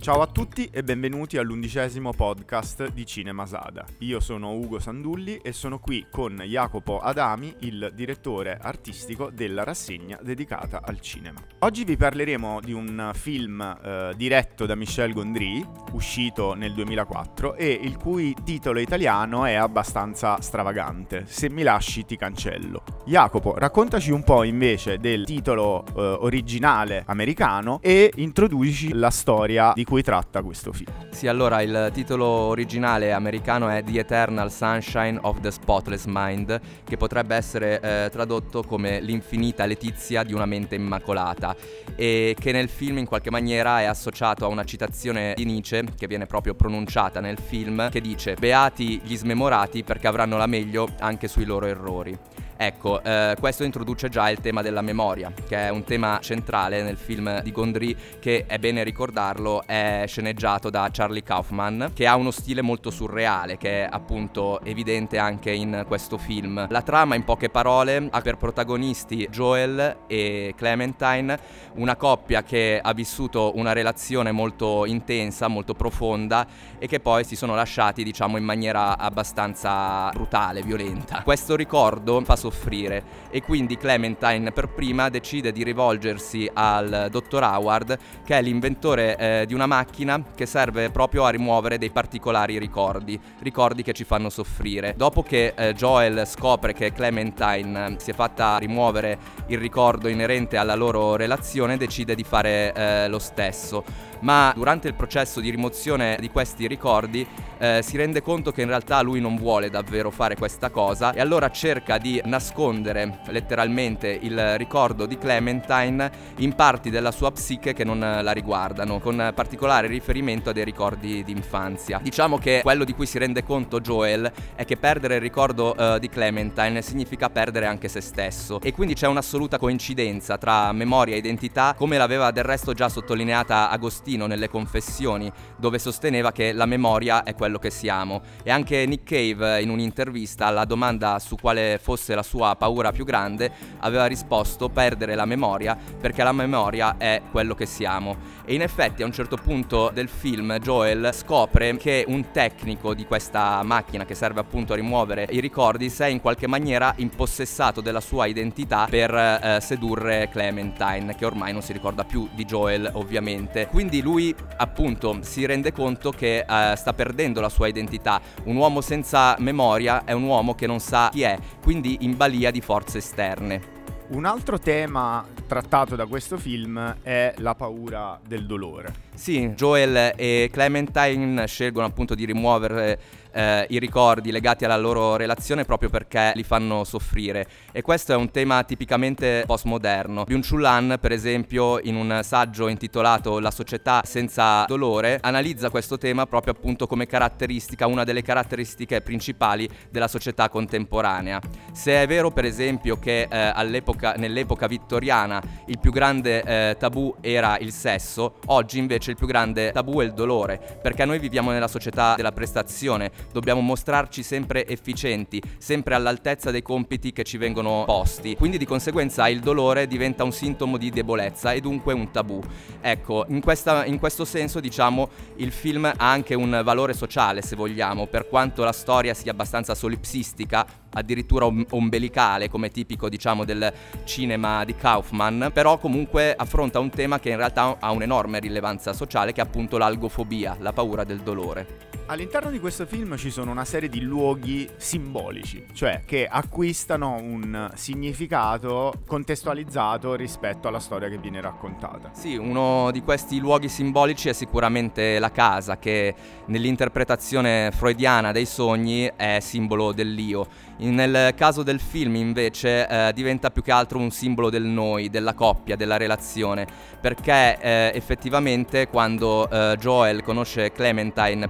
Ciao a tutti e benvenuti all'11° podcast di Cinema Sada. Io sono Ugo Sandulli e sono qui con Jacopo Adami, il direttore artistico della rassegna dedicata al cinema. Oggi vi parleremo di un film diretto da Michel Gondry, uscito nel 2004 e il cui titolo italiano è abbastanza stravagante: Se mi lasci ti cancello. Jacopo, raccontaci un po' invece del titolo originale americano e introduci la storia di cui tratta questo film. Sì, allora il titolo originale americano è The Eternal Sunshine of the Spotless Mind, che potrebbe essere tradotto come l'infinita letizia di una mente immacolata, e che nel film in qualche maniera è associato a una citazione di Nietzsche che viene proprio pronunciata nel film, che dice: beati gli smemorati perché avranno la meglio anche sui loro errori. Ecco, questo introduce già il tema della memoria, che è un tema centrale nel film di Gondry, che è bene ricordarlo, è sceneggiato da Charlie Kaufman, che ha uno stile molto surreale, che è appunto evidente anche in questo film. La trama, in poche parole, ha per protagonisti Joel e Clementine, una coppia che ha vissuto una relazione molto intensa, molto profonda, e che poi si sono lasciati, diciamo, in maniera abbastanza brutale, violenta. Questo ricordo fa soffrire, e quindi Clementine per prima decide di rivolgersi al dottor Howard, che è l'inventore di una macchina che serve proprio a rimuovere dei particolari ricordi che ci fanno soffrire. Dopo che Joel scopre che Clementine si è fatta rimuovere il ricordo inerente alla loro relazione, decide di fare lo stesso. Ma durante il processo di rimozione di questi ricordi si rende conto che in realtà lui non vuole davvero fare questa cosa, e allora cerca di nascondere letteralmente il ricordo di Clementine in parti della sua psiche che non la riguardano, con particolare riferimento a dei ricordi di infanzia. Diciamo che quello di cui si rende conto Joel è che perdere il ricordo di Clementine significa perdere anche se stesso, e quindi c'è un'assoluta coincidenza tra memoria e identità, come l'aveva del resto già sottolineata Agostino nelle Confessioni, dove sosteneva che la memoria è quello che siamo. E anche Nick Cave, in un'intervista alla domanda su quale fosse la sua paura più grande, aveva risposto: perdere la memoria, perché la memoria è quello che siamo. E in effetti a un certo punto del film Joel scopre che un tecnico di questa macchina che serve appunto a rimuovere i ricordi si è in qualche maniera impossessato della sua identità per sedurre Clementine, che ormai non si ricorda più di Joel, ovviamente. Quindi lui appunto si rende conto che sta perdendo la sua identità. Un uomo senza memoria è un uomo che non sa chi è, quindi in balia di forze esterne. Un altro tema trattato da questo film è la paura del dolore. Sì, Joel e Clementine scelgono appunto di rimuovere i ricordi legati alla loro relazione proprio perché li fanno soffrire, e questo è un tema tipicamente postmoderno. Byung-Chul Han, per esempio, in un saggio intitolato La società senza dolore, analizza questo tema proprio appunto come caratteristica, una delle caratteristiche principali della società contemporanea. Se è vero, per esempio, che nell'epoca vittoriana il più grande tabù era il sesso, oggi invece il più grande tabù è il dolore, perché noi viviamo nella società della prestazione. Dobbiamo mostrarci sempre efficienti, sempre all'altezza dei compiti che ci vengono posti. Quindi di conseguenza il dolore diventa un sintomo di debolezza e dunque un tabù. Ecco, in questo senso, diciamo, il film ha anche un valore sociale, se vogliamo, per quanto la storia sia abbastanza solipsistica, addirittura ombelicale, come tipico, diciamo, del cinema di Kaufman, però comunque affronta un tema che in realtà ha un'enorme rilevanza sociale, che è appunto l'algofobia, la paura del dolore. All'interno di questo film ci sono una serie di luoghi simbolici, cioè che acquistano un significato contestualizzato rispetto alla storia che viene raccontata. Sì, uno di questi luoghi simbolici è sicuramente la casa, che nell'interpretazione freudiana dei sogni è simbolo dell'io. Nel caso del film invece diventa più che altro un simbolo del noi, della coppia, della relazione, perché effettivamente quando Joel conosce Clementine per la prima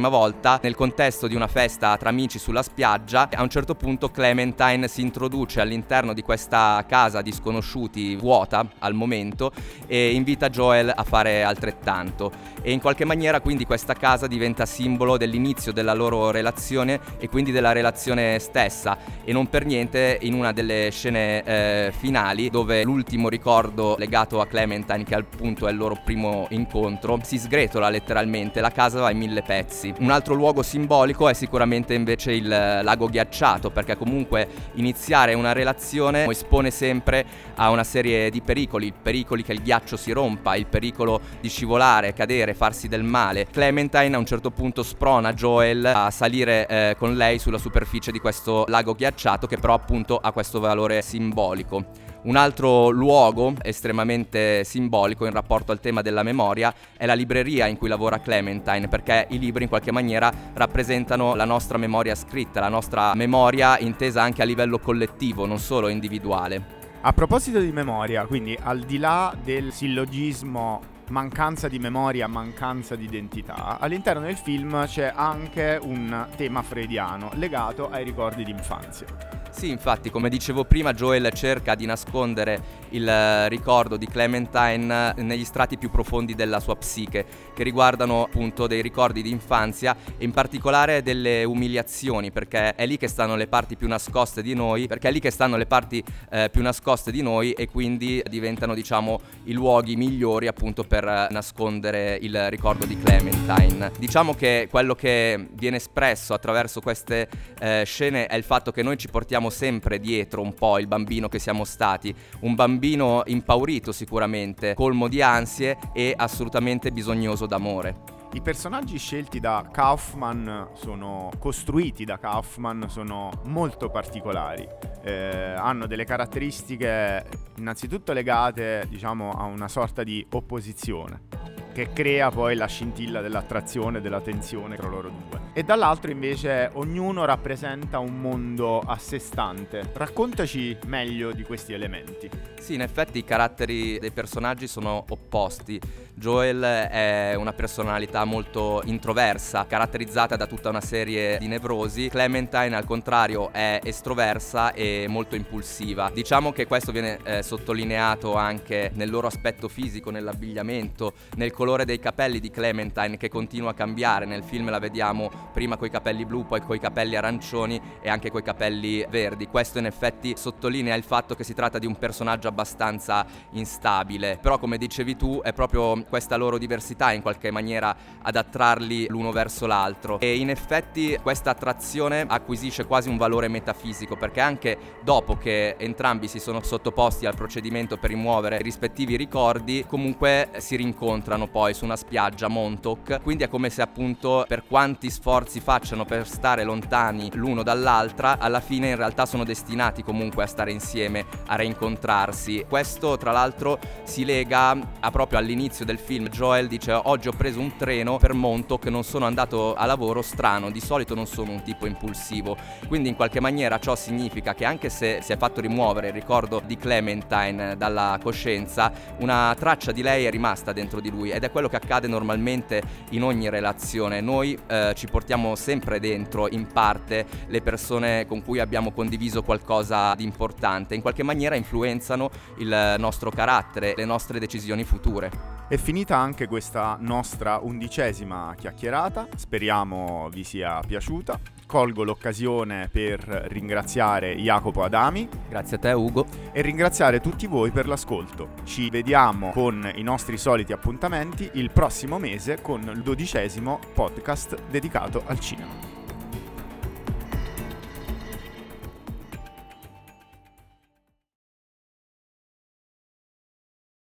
volta nel contesto di una festa tra amici sulla spiaggia. A un certo punto Clementine si introduce all'interno di questa casa di sconosciuti, vuota al momento, e invita Joel a fare altrettanto, e in qualche maniera quindi questa casa diventa simbolo dell'inizio della loro relazione e quindi della relazione stessa, e non per niente in una delle scene finali, dove l'ultimo ricordo legato a Clementine, che appunto è il loro primo incontro, si sgretola letteralmente, la casa va in 1000 pezzi. Un altro luogo simbolico è sicuramente invece il lago ghiacciato, perché comunque iniziare una relazione espone sempre a una serie di pericoli che il ghiaccio si rompa, il pericolo di scivolare, cadere, farsi del male. Clementine a un certo punto sprona Joel a salire con lei sulla superficie di questo lago ghiacciato, che però appunto ha questo valore simbolico. Un altro luogo estremamente simbolico in rapporto al tema della memoria è la libreria in cui lavora Clementine, perché i libri in qualche maniera rappresentano la nostra memoria scritta, la nostra memoria intesa anche a livello collettivo, non solo individuale. A proposito di memoria, quindi al di là del sillogismo mancanza di memoria, mancanza di identità, all'interno del film c'è anche un tema freudiano legato ai ricordi d'infanzia. Sì, infatti, come dicevo prima, Joel cerca di nascondere il ricordo di Clementine negli strati più profondi della sua psiche, che riguardano appunto dei ricordi di infanzia e in particolare delle umiliazioni, perché è lì che stanno le parti più nascoste di noi, e quindi diventano, diciamo, i luoghi migliori appunto per nascondere il ricordo di Clementine. Diciamo che quello che viene espresso attraverso queste scene è il fatto che noi ci portiamo sempre dietro un po' il bambino che siamo stati, un bambino impaurito sicuramente, colmo di ansie e assolutamente bisognoso d'amore. I personaggi scelti da Kaufman, costruiti da Kaufman, sono molto particolari. Hanno delle caratteristiche innanzitutto legate, diciamo, a una sorta di opposizione che crea poi la scintilla dell'attrazione, della tensione tra loro due. E dall'altro invece ognuno rappresenta un mondo a sé stante. Raccontaci meglio di questi elementi. Sì, in effetti i caratteri dei personaggi sono opposti. Joel è una personalità molto introversa, caratterizzata da tutta una serie di nevrosi. Clementine, al contrario, è estroversa e molto impulsiva. Diciamo che questo viene sottolineato anche nel loro aspetto fisico, nell'abbigliamento, nel colore dei capelli di Clementine, che continua a cambiare. Nel film la vediamo prima coi capelli blu, poi coi capelli arancioni e anche coi capelli verdi. Questo in effetti sottolinea il fatto che si tratta di un personaggio abbastanza instabile, però come dicevi tu è proprio questa loro diversità in qualche maniera ad attrarli l'uno verso l'altro, e in effetti questa attrazione acquisisce quasi un valore metafisico, perché anche dopo che entrambi si sono sottoposti al procedimento per rimuovere i rispettivi ricordi, comunque si rincontrano poi su una spiaggia, Montauk, quindi è come se appunto per quanti sforzi facciano per stare lontani l'uno dall'altra, alla fine in realtà sono destinati comunque a stare insieme, a rincontrarsi. Questo tra l'altro si lega proprio all'inizio del film. Joel dice: oggi ho preso un treno per Montauk, non sono andato a lavoro, strano, di solito non sono un tipo impulsivo. Quindi in qualche maniera ciò significa che anche se si è fatto rimuovere il ricordo di Clementine dalla coscienza, una traccia di lei è rimasta dentro di lui, ed è quello che accade normalmente in ogni relazione. Noi ci portiamo sempre dentro in parte le persone con cui abbiamo condiviso qualcosa di importante, in qualche maniera influenzano il nostro carattere, le nostre decisioni future. È finita anche questa nostra 11ª chiacchierata, speriamo vi sia piaciuta. Colgo l'occasione per ringraziare Jacopo Adami. Grazie a te, Ugo. E ringraziare tutti voi per l'ascolto. Ci vediamo con i nostri soliti appuntamenti il prossimo mese con il 12° podcast dedicato al cinema.